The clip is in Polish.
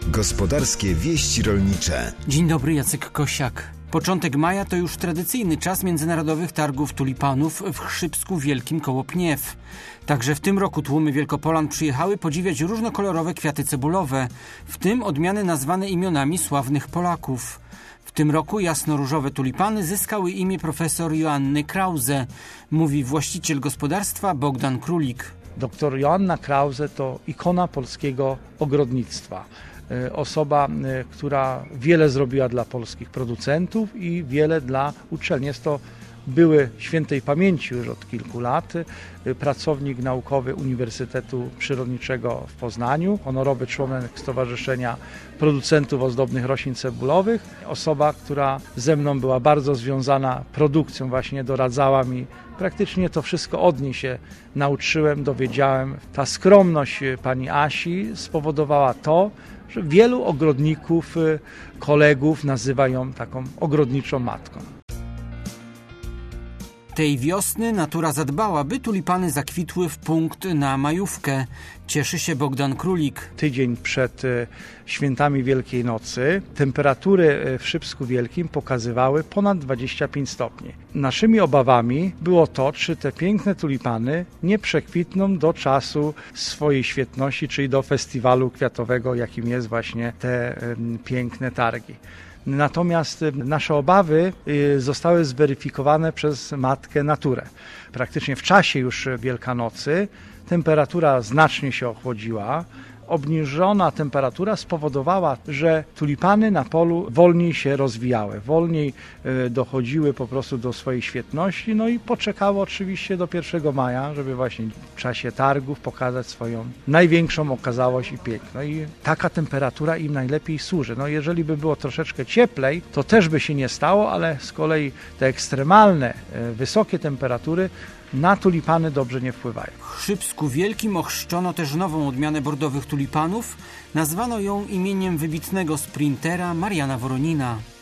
Gospodarskie wieści rolnicze. Dzień dobry, Jacek Kosiak. Początek maja to już tradycyjny czas międzynarodowych targów tulipanów w Chrzybsku Wielkim koło Pniew. Także w tym roku tłumy Wielkopolan przyjechały podziwiać różnokolorowe kwiaty cebulowe, w tym odmiany nazwane imionami sławnych Polaków. W tym roku jasnoróżowe tulipany zyskały imię profesor Joanny Krause, mówi właściciel gospodarstwa Bogdan Królik. Doktor Joanna Krause to ikona polskiego ogrodnictwa. Osoba, która wiele zrobiła dla polskich producentów i wiele dla uczelni. Jest to były świętej pamięci już od kilku lat pracownik naukowy Uniwersytetu Przyrodniczego w Poznaniu, honorowy członek Stowarzyszenia Producentów Ozdobnych Roślin Cebulowych. Osoba, która ze mną była bardzo związana produkcją, właśnie doradzała mi. Praktycznie to wszystko od niej się nauczyłem, dowiedziałem. Ta skromność pani Asi spowodowała to, że wielu ogrodników, kolegów nazywa ją taką ogrodniczą matką. Tej wiosny natura zadbała, by tulipany zakwitły w punkt na majówkę. Cieszy się Bogdan Królik. Tydzień przed świętami Wielkiej Nocy temperatury w Chrzybsku Wielkim pokazywały ponad 25 stopni. Naszymi obawami było to, czy te piękne tulipany nie przekwitną do czasu swojej świetności, czyli do festiwalu kwiatowego, jakim jest właśnie te piękne targi. Natomiast nasze obawy zostały zweryfikowane przez matkę naturę. Praktycznie w czasie już Wielkanocy temperatura znacznie się ochłodziła. Obniżona temperatura spowodowała, że tulipany na polu wolniej się rozwijały, wolniej dochodziły po prostu do swojej świetności, no i poczekało oczywiście do 1 maja, żeby właśnie w czasie targów pokazać swoją największą okazałość i piękno. I taka temperatura im najlepiej służy. No jeżeli by było troszeczkę cieplej, to też by się nie stało, ale z kolei te ekstremalne, wysokie temperatury na tulipany dobrze nie wpływają. W Chrzybsku Wielkim ochrzczono też nową odmianę bordowych tulipanów. Nazwano ją imieniem wybitnego sprintera Mariana Woronina.